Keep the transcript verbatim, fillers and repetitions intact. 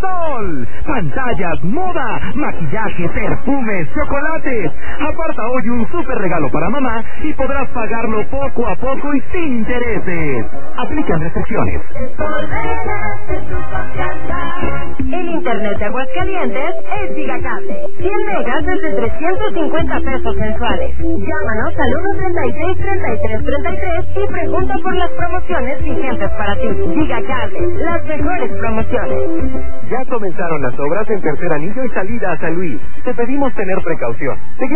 Sol. Pantallas, moda, maquillaje, perfumes, chocolates. Aparta hoy un súper regalo para mamá y podrás pagarlo poco a poco y sin intereses. Aplican restricciones. El internet de Aguascalientes es Gigacable. cien megas desde trescientos cincuenta pesos mensuales. Llámanos al uno treinta y seis, treinta y tres, treinta y tres y pregunta por las promociones vigentes para ti. Gigacable, las mejores promociones. Ya comenzaron las obras en Tercer Anillo y salida a San Luis. Te pedimos tener precaución.